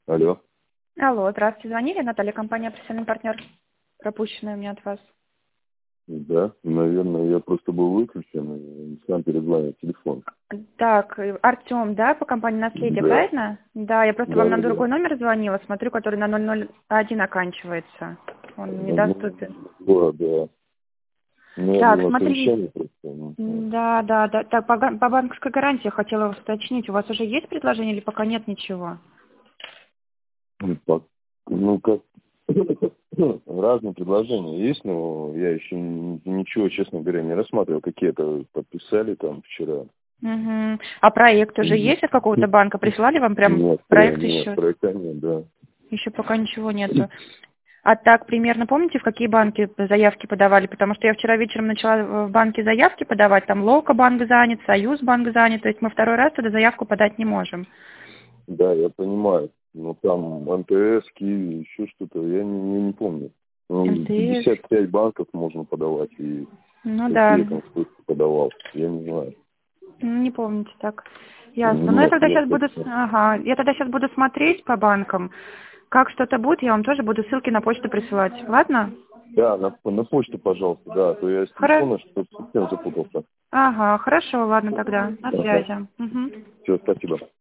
Алло. Алло, здравствуйте, звонили, Наталья, компания «Профессиональный партнер». Пропущенная у меня от вас. Да, наверное, я просто был выключен, и сам перезвонил телефон. Так, Артем, да, по компании «Наследие», Да, правильно? Да, я просто вам да, на да, да. другой номер звонила, смотрю, который на 001 оканчивается. Он недоступен. Да. У меня Так, было смотри. совещание просто. Да. Так, по банковской гарантии я хотела вас уточнить. У вас уже есть предложение или пока нет ничего? Ну, как разные предложения есть, но я еще ничего, честно говоря, не рассматривал. Какие-то подписали там вчера. Угу. А проект уже есть от какого-то банка? Прислали вам прям Нет, проект нет, еще? проекта нет, да. Еще пока ничего нету. А так, примерно помните, в какие банки заявки подавали? Потому что я вчера вечером начала в банке заявки подавать, там Лока банк занят, Союз банк занят, то есть мы второй раз туда заявку подать не можем. Да, я понимаю. Но там МТС, Киви, еще что-то, я не помню. Ну, МТС, 55 банков можно подавать, и ну да, какие там сколько подавал, я не знаю. не помните так. Ясно. Ну я Нет, тогда нет, сейчас буду, точно. я тогда сейчас буду смотреть по банкам. Как что-то будет, я вам тоже буду ссылки на почту присылать. Ладно? Да, на почту, пожалуйста, да, а то я с Хорошо. телефона что-то совсем запутался. Ага, хорошо, ладно тогда. На Ага. связи. Мгм. Все, спасибо.